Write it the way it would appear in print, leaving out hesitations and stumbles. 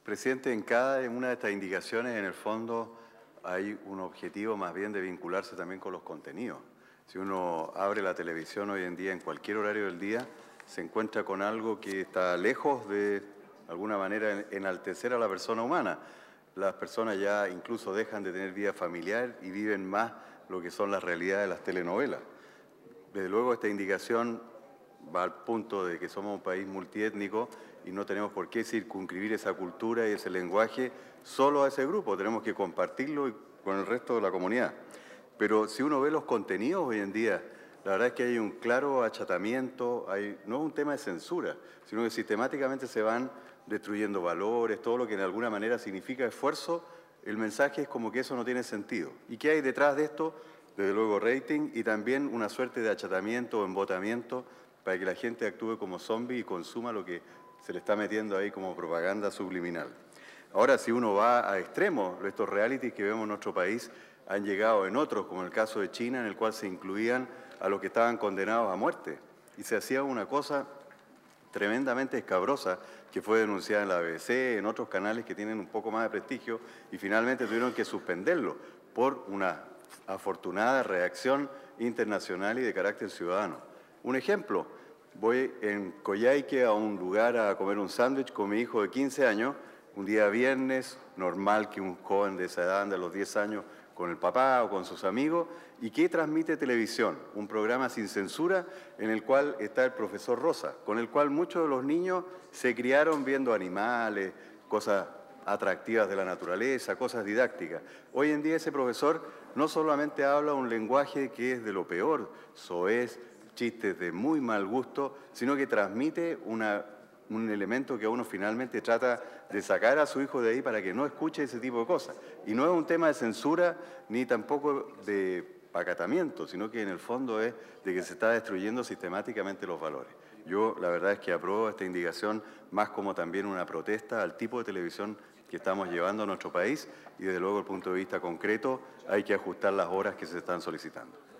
Presidente, en cada una de estas indicaciones, en el fondo, hay un objetivo más bien de vincularse también con los contenidos. Si uno abre la televisión hoy en día, en cualquier horario del día, se encuentra con algo que está lejos de alguna manera, enaltecer a la persona humana. Las personas ya incluso dejan de tener vida familiar y viven más lo que son las realidades de las telenovelas. Desde luego, esta indicación va al punto de que somos un país multiétnico y no tenemos por qué circunscribir esa cultura y ese lenguaje solo a ese grupo, tenemos que compartirlo con el resto de la comunidad. Pero si uno ve los contenidos hoy en día, la verdad es que hay un claro achatamiento, no es un tema de censura, sino que sistemáticamente se van destruyendo valores, todo lo que de alguna manera significa esfuerzo, el mensaje es como que eso no tiene sentido. ¿Y qué hay detrás de esto? Desde luego rating y también una suerte de achatamiento o embotamiento para que la gente actúe como zombie y consuma lo que se le está metiendo ahí como propaganda subliminal. Ahora, si uno va a extremos, estos realities que vemos en nuestro país han llegado en otros, como en el caso de China, en el cual se incluían a los que estaban condenados a muerte. Y se hacía una cosa tremendamente escabrosa que fue denunciada en la BBC, en otros canales que tienen un poco más de prestigio, y finalmente tuvieron que suspenderlo por una afortunada reacción internacional y de carácter ciudadano. Un ejemplo, voy en Coyhaique a un lugar a comer un sándwich con mi hijo de 15 años, un día viernes, normal que un joven de esa edad ande a los 10 años con el papá o con sus amigos. ¿Y qué transmite televisión? Un programa sin censura en el cual está el profesor Rosa, con el cual muchos de los niños se criaron viendo animales, cosas atractivas de la naturaleza, cosas didácticas. Hoy en día ese profesor no solamente habla un lenguaje que es de lo peor, soez, chistes de muy mal gusto, sino que transmite un elemento que a uno finalmente trata de sacar a su hijo de ahí para que no escuche ese tipo de cosas. Y no es un tema de censura ni tampoco de acatamiento, sino que en el fondo es de que se está destruyendo sistemáticamente los valores. Yo la verdad es que apruebo esta indicación más como también una protesta al tipo de televisión que estamos llevando a nuestro país y desde luego desde el punto de vista concreto hay que ajustar las horas que se están solicitando.